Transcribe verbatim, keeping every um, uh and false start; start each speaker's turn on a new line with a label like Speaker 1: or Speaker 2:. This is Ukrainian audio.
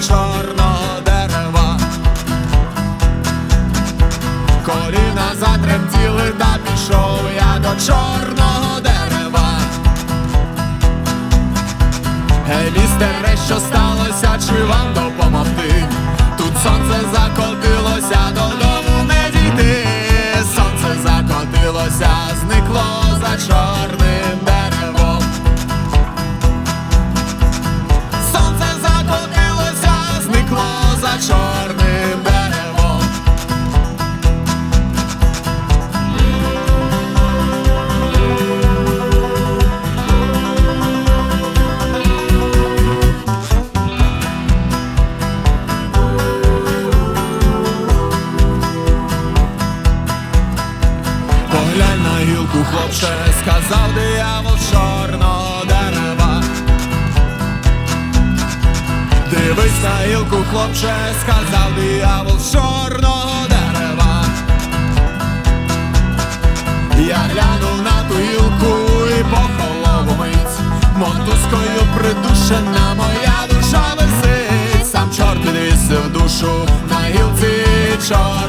Speaker 1: чорного дерева. Коліна затремтіли, та пішов я до чорного дерева. Гей, містере, що сталося, чи вам допомогти? Тут сонце закотилося, додому не дійти. Сонце закотилося, зникло за чорним деревом. Сонце закотилося, зникло за чорним деревом. Поглянь на гілку, хлопче, сказав диявол з чорного дерева. Дивись на гілку, хлопче, сказав диявол з чорного дерева. Я глянув на ту гілку і похолов умить. Мотузкою придушена моя душа висить. Сам чорт підвісив душу на гілці чорної.